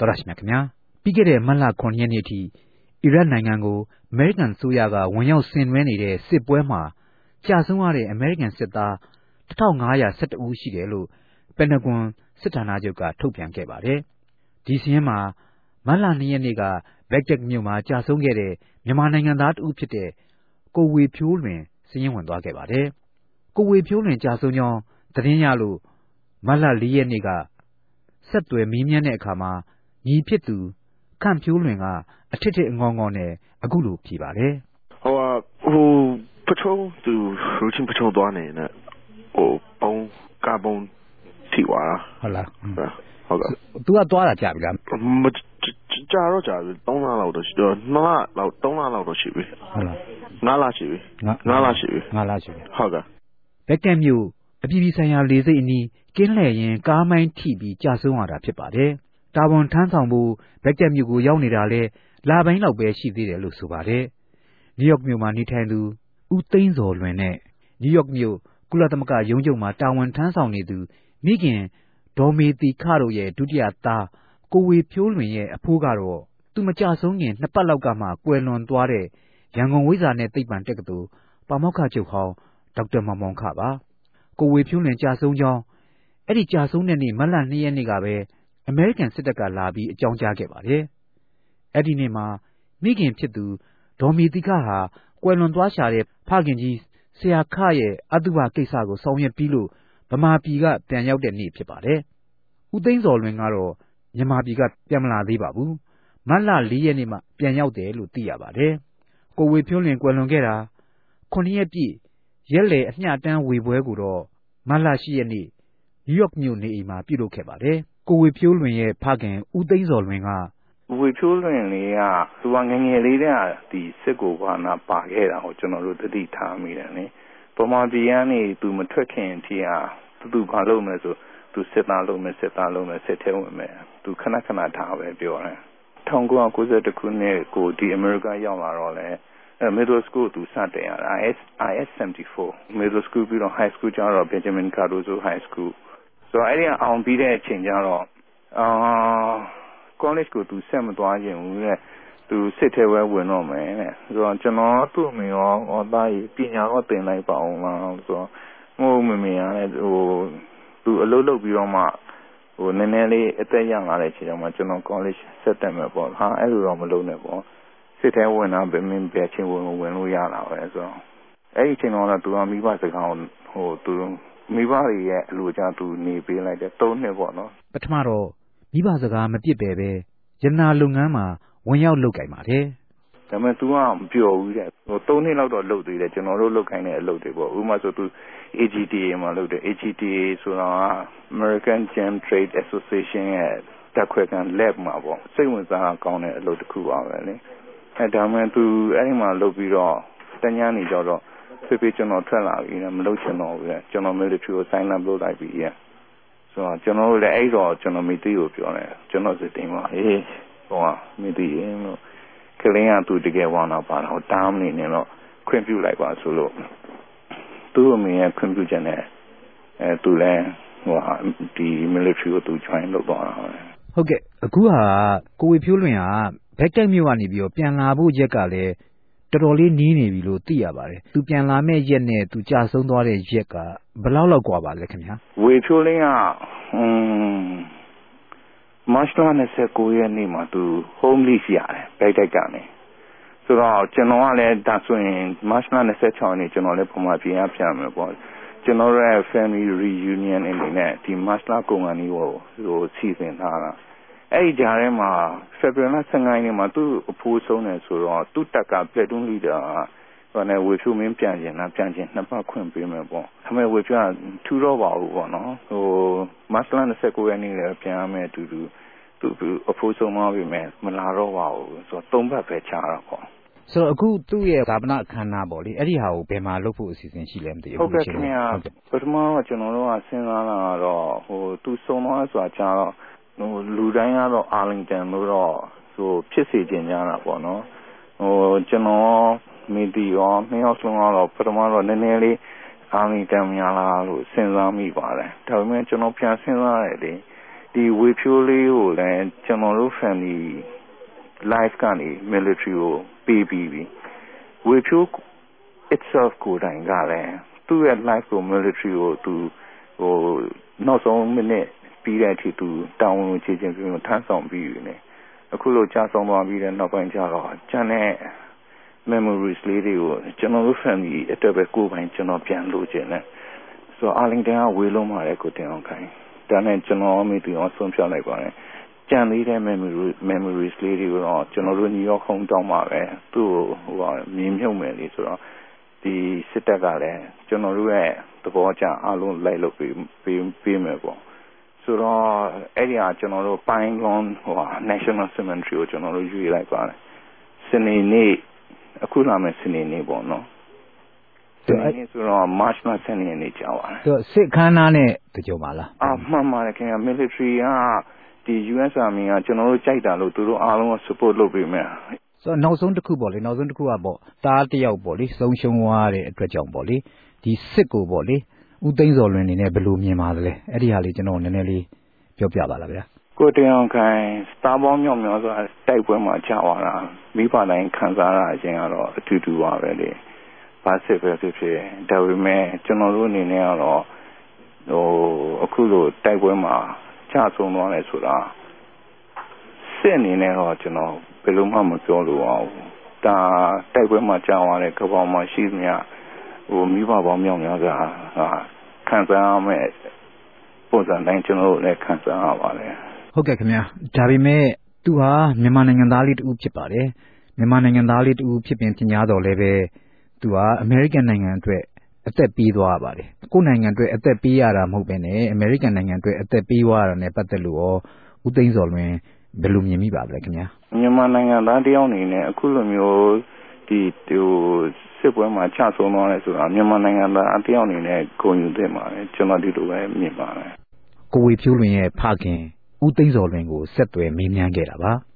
တော်ရရှိမြခင်များပြီးခဲ့တဲ့မတ်လ9ရက်နေ့ထိအီရတ်နိုင်ငံကိုအမေရိကန်ဆိုရကဝင်ရောက်ဆင်နွှဲနေတဲ့စစ်ပွဲမှာကြာဆုံးရတဲ့အမေရိကန်စစ်သား1511ဦးရှိတယ်လို့ပင်တဂွန်စစ်ဌာနချုပ်ကထုတ်ပြန်ခဲ့ပါတယ်။ဒီစာရင်းမှာမတ်လ2ရက်နေ့ကဘက်ဂဒက်မြို့မှာကြာဆုံးခဲ့တဲ့မြန်မာနိုင်ငံသားတဦးဖြစ်တဲ့ကိုဝေဖြိုးလွင်စာရင်းဝင်သွားခဲ့ပါတယ်။ကိုဝေဖြိုးလွင်ကြာဆုံးကြောင်းသတင်းရလို့မတ်လ4ရက်နေ့ကဆက်သွယ်မေးမြန်းတဲ့အခါမှာညီဖြစ်သူခန့်ဖြိုးလွင်ကအထစ်ထစ်ငေါငေါနဲ့အခုလိုဖြေပါတယ်ဟိုပထရိုးသူရူချင်းပထရိုးသွားနေနဲ့ပုံကာဘုံထိသွားတာဟုတ်လားဟုတ်ကဲ့သူကသွားတာကြာပြီလားကြာတော့ကြာပြီ3လလောက်တော့ရှိတော့2လလောက်3လလောက်တော့ရှိပြီဟုတ်လား 9လရှိပြီ9လရှိပြီ 9လရှိပြီဟုတ်ကဲ့ဘက်ကက်မြို့အပြည်ပြည်ဆိုင်ရာလေဆိပ်အနီးကင်းလှည့်ရင်ကားမိုင်းထိပြီးကြာဆုံးရတာဖြစ်ပါတယ်။တာဝန်ထမ်းဆောင်ဖို့ဘက်ကက်မြို့ကိုရောက်နေတာလဲလပိုင်းလောက်ပဲရှိသေးတယ်လို့ဆိုပါတယ်။နယူးယောက်မြို့မှာနေထိုင်သူဦးသိန်းဇော်လွင်နဲ့နယူးယောက်မြို့ကုလသမဂ္ဂရုံးချုပ်မှာတာဝန်ထမ်းဆောင်နေသူမိခင်ဒေါ်မေတီခတို့ရဲ့ဒုတိယသားကိုဝေဖြိုးလွင်ရဲ့အဖိုးကတော့သူမကြဆုံးခင်2ပတ်လောက်ကမှကွယ်လွန်သွားတဲ့ရန်ကုန်ဝိဇာနဲ့သိပ္ပံတက္ကသိုလ်ပါမောက္ခချုပ်ဟောင်းဒေါက်တာမောင်မောင်ခပါကိုဝေဖြိုးလွင်ကြာဆုံးကြောင်းအဲ့ဒီကြာဆုံးတဲ့နေ့မတ်လ2ရက်နေ့ကပဲအမေရိကန်စစ်တပ်ကလာပြီးအကြောင်းကြားခဲ့ပါတယ်။အဲ့ဒီနေ့မှာမိခင်ဖြစ်သူဒေါ်မီတီခဟာကွယ်လွန်သွားရှာတဲ့ဖခင်ကြီးဆရာခရဲ့အတုပကိစ္စကိုဆောင်ရွက်ပြီးလို့ဗမာပြည်ကပြန်ရောက်တဲ့နေ့ဖြစ်ပါတယ်။ဦးသိန်းဇော်လွင်ကတော့မြန်မာပြည်ကပြန်မလာသေးပါဘူး။မတ်လ4ရက်နေ့မှပြန်ရောက်တယ်လို့သိရပါတယ်။ကိုဝေဖြိုးလွင်ကွယ်လွန်ခဲ့တာ9ရက်ပြည့်ရက်လေအမျှတန်းဝေပွဲကိုတော့မတ်လ10ရက်နေ့နယူးယောက်မြို့နေအိမ်မှာပြုလုပ်ခဲ့ပါတယ်။ကိုဝေဖြိုးလွင်ရဲ့ဖခင်ဦးသိန်းဇော်လွင်ကဝေဖြိုးလွင်လေးကသူကငငယ်လေးတည်းကဒီစစ်ကိုဘာနာပါခဲ့တာကိုကျွန်တော်တို့သတိထားမိတယ်လေ။ပမာပြည်ကနေသူမထွက်ခင်အထိသူဘာလုပ်မလဲဆိုသူစစ်သားလုပ်မယ်စစ်ထဲဝင်မယ်သူခဏထားပဲပြောတယ်1992ခုနှစ်ကိုဒီအမေရိကရောက်လာတော့လေmiddle school သူစတင်ရတာ IS74 middle school ပြီးတော့ high school ကျတော့ Benjamin Cardozo High School ဆိုတော့အဲ့ဒီအောင်ပြီးတဲ့အချိန်ကျတော့college ကိုသူဆက်မသွားခြင်းဘူးတဲ့သူစစ်ထဲဝင်တော့မယ်တဲ့ဆိုတော့ကျွန်တော်သူ့အမေရောသားကြီးပညာတော့သင်လိုက်ပါအောင်လားဆိုတော့ငို့မမေရတဲ့သူအလုပ်လုပ်ပြီးတော့မှနည်းနည်းလေးအသက်ရလာတဲ့အချိန်မှာကျွန်တော် college ဆက်တက်မယ်ပေါ့ဟာအဲ့လိုတော့မလုပ်နဲ့ပေါ့စစ်ထဲဝင်တာဘယ်ချင်းဝင်လို့ရတာပဲဆိုတော့အဲ့ဒီအချိန်တော့သူကမိဘစကားကိုသူမိဘတွေရဲ့အလိုကြသူနေပေးလိုက်တယ်3နှစ်ပေါ့နော်ပထမတော့မိဘစကားမပြစ်ပဲရတနာလုပ်ငန်းမှာဝင်ရောက်လုပ်ကင်ပါတယ်ဒါပေမဲ့ तू ကမပြောဘူးတဲ့3နှစ်လောက်တော့လုပ်သေးတယ်ကျွန်တော်တို့လုပ်ခိုင်းတဲ့အလုပ်တွေပေါ့ဥပမာဆို तू AGTA မှာလုပ်တယ် AGTA ဆိုတာ American Gem Trade Association ရဲ့တက်ခွဲကန် lab မှာပေါ့စိတ်ဝင်စားကောင်းတဲ့အလုပ်တစ်ခုပါပဲလေဒါမှမဟုတ် तू အဲ့ဒီမှာလုပ်ပြီးတော့တညနေကြတော့ဖေကျွန်တော်ထွက်လာပြီမလုပ်ချင်တော့ဘူးလေကျွန်တော် military ကို sign up လုပ်လိုက်ပြီဆိုတော့ကျွန်တော်တို့လည်းအဲ့တော့ကျွန်တော်မိတီကိုပြောတယ်ကျွန်တော်စစ်တင်ပါမိတီလို့ကလေးကသူတကယ်ဝါနာပါတော့တားမနေနဲ့တော့ခွင့်ပြုလိုက်ပါဆိုလို့သူ့အမေရဲ့ခွင့်ပြုချက်နဲ့သူလည်းဒီ military ကိုသူ join လုပ်သွားတာဟုတ်ကဲ့အခုဟာကိုဝေဖြိုးလွင်ကဘက်တက်မြို့ကနေပြီးတော့ပြန်လာဖို့ရက်ကလည်းတော်တော်လေးနီးနေပြီလို့သိရပါတယ်သူပြန်လာမဲ့ရက်နဲ့သူကြာဆုံးသွားတဲ့ရက်ကဘယ်လောက်กว่าပါလဲခင်ဗျာဝေဖြိုးလင်းကမတ်လ29ရက်နေ့မှာသူ home lease ရတယ်ဘက်တက်ကနေဆိုတော့ကျွန်တော်ကလည်းဒါဆိုရင်မတ်လ26ရက်နေ့ကျွန်တော်လည်းပုံမှန်ပြန်ပြန်မယ်ပေါ့ကျွန်တော်ရဲ့ family reunion အနေနဲ့ဒီမတ်လကုန်ကနေဟိုစီစဉ်ထားတာအဲ့ဒီကြားထဲမှာ February 15ရက်နေ့မှာသူ့အဖိုးဆုံးတယ်ဆိုတော့သူ့တက်က platoon leader ဟိုနဲ့ဝေဖြိုးမင်းပြန်ကျင်2ပတ်ခွင့်ပေးမယ်ပေါ့ဒါပေမဲ့ဝေဖြိုးကထူတော့ပါဘူးပေါ့နော်ဟိုမတ်လ29ရက်နေ့လည်းပြန်ရမယ်သူအဖိုးဆုံးမပြီမယ်မလာတော့ပါဘူးဆိုတော့3ပတ်ပဲချတာပေါ့ဆိုတော့အခုသူ့ရဲ့ဇာပနအခမ်းအနားပေါ့လေအဲ့ဒီဟာကိုဘယ်မှာလုပ်ဖို့အစီအစဉ်ရှိလဲမသိဘူးဟုတ်ကဲ့ခင်ဗျာပထမတော့ကျွန်တော်တို့ကစဉ်းစားလာတော့ဟိုသူစုံသွားဆိုတာကြာတော့ဟိုလူတိုင်းကတော့အာလင်တန်လို့တော့ဆိုဖြစ်စေချင်ကြတာပေါ့နော်ဟိုကျွန်တော်မီဒီရောနှစ်ယောက်လုံးကတော့ပထမတော့နည်းနည်းလေးအာလင်တန်များလားလို့စဉ်းစားမိပါတယ်ဒါပေမဲ့ကျွန်တော်ပြန်စဉ်းစားရတယ်လေဒီဝေဖြိုးလေးကိုလည်းကျွန်တော်တို့ family life ကနေ military ကိုပေးပြီးပြီဝေဖြိုး itself ကိုတိုင်ကလည်းသူ့ရဲ့ life ကို military ကိုသူဟိုနောက်ဆုံးမိနစ်ပြီးတဲ့အထိသူတောင်းဝန်ချေချင်းပြီးထမ်းဆောင်ပြီးနေအခုလိုကြာဆောင်သွားပြီးတဲ့နောက်ပိုင်းကျတော့ကျန်တဲ့ memories လေးတွေကိုကျွန်တော်တို့ family အတွက်ပဲကိုယ်ပိုင်ကျွန်တော်ပြန်လို့ခြင်းနဲ့ဆိုတော့ Arlington ကဝေးလုံးပါတယ်ကိုတင်အောင်ခိုင်းဒါနဲ့ကျွန်တော်မိသူအောင်ဆုံးဖြတ်လိုက်ပါတယ်ကြံသေးတဲ့ memories လေးတွေကိုတော့ကျွန်တော်တို့ New York hometown မှာပဲသူ့ဟိုမြင်မြုပ်မယ်လေဆိုတော့ဒီစစ်တပ်ကလည်းကျွန်တော်တို့ရဲ့သဘောကျအားလုံးလိုက်လုပ်ပေးမယ်ပေါ့ဆိုတော့အဲ့ဒီဟာကျွန်တော်တို့ Pine Lawn ဟို National Cemetery ကိုကျွန်တော်တို့ယူလိုက်ပါတယ်စနေနေ့အခုလာမယ့်စနေနေ့ပေါ့နော်ဆိုတော့ March မှာစနေနေ့ကြာပါတယ်ဆိုတော့စစ်ခန်းနာနဲ့တကြုံပါလားမှန်ပါတယ်ခင်ဗျာ military ကဒီ US Army ကကျွန်တော်တို့ကြိုက်တာလို့သူတို့အားလုံးက support လုပ်ပေးမယ်ဆိုတော့နောက်ဆုံးတစ်ခုပေါ့လေနောက်ဆုံးတစ်ခုကပေါ့သားတယောက်ပေါ့လေဆုံးရှုံးသွားတဲ့အတွက်ကြောင့်ပေါ့လေဒီစစ်ကိုပေါ့လေဦးသိန်းစော်လွင်နေနဲ့ဘယ်လိုမြင်ပါသလဲအဲ့ဒီဟာလေးကျွန်တော်နည်းနည်းလေးပြောပြပါလားဗျာကိုတင်အောင်ခိုင်စတာပေါင်းမြောက်များစွာတိုက်ပွဲမှာကြာသွားတာမိဘတိုင်းခံစားရအချင်းကတော့အတူတူပါပဲလေဘာစစ်ပဲဖြစ်ဖြစ်ဒါပေမဲ့ကျွန်တော်တို့အနေနဲ့ကတော့ဟိုအခုလိုတိုက်ပွဲမှာကြာဆုံးသွားတယ်ဆိုတာစစ်အနေနဲ့တော့ကျွန်တော်ဘယ်လိုမှမပြောလို့အောင်ဒါတိုက်ပွဲမှာကြာသွားတဲ့ကပောင်မှာရှိသမျှဟိုမိဘပေါင်းမြောက်များစွာခံစားရမယ့်ပုံစံတိုင်းကျွန်တော်တို့လည်းခံစားရပါတယ်ဟုတ်ကဲ့ခင်ဗျာဒါပေမဲ့သူဟာမြန်မာနိုင်ငံသားလေးတူဖြစ်ပါတယ်မြန်မာနိုင်ငံသားလေးတူဖြစ်ပင်တင်များတော်လည်းပဲသူဟာအမေရိကန်နိုင်ငံအတွက်အသက်ပေးသွားပါတယ်ကိုယ်နိုင်ငံအတွက်အသက်ပေးရတာမဟုတ်ဘဲနဲ့အမေရိကန်နိုင်ငံအတွက်အသက်ပေးသွားတာနဲ့ပတ်သက်လို့ရောဦးသိန်းစော်လွင်ဘယ်လိုမြင်မိပါလဲခင်ဗျာမြန်မာနိုင်ငံသားတယောက်အနေနဲ့အခုလိုမျိုးဒီဟိုစစ်ပွဲမှာချဆုံးသွားတယ်ဆိုတာမြန်မာနိုင်ငံသားတယောက်အနေနဲ့ဂုဏ်ယူသင့်ပါတယ်ကျွန်တော်ဒီလိုပဲမြင်ပါတယ်ကိုဝေဖြိုးလွင်ရဲ့ဖခင်ဦးသိန်းစော်လွင်ကိုဆက်သွယ်မေးမြန်းခဲ့တာပါ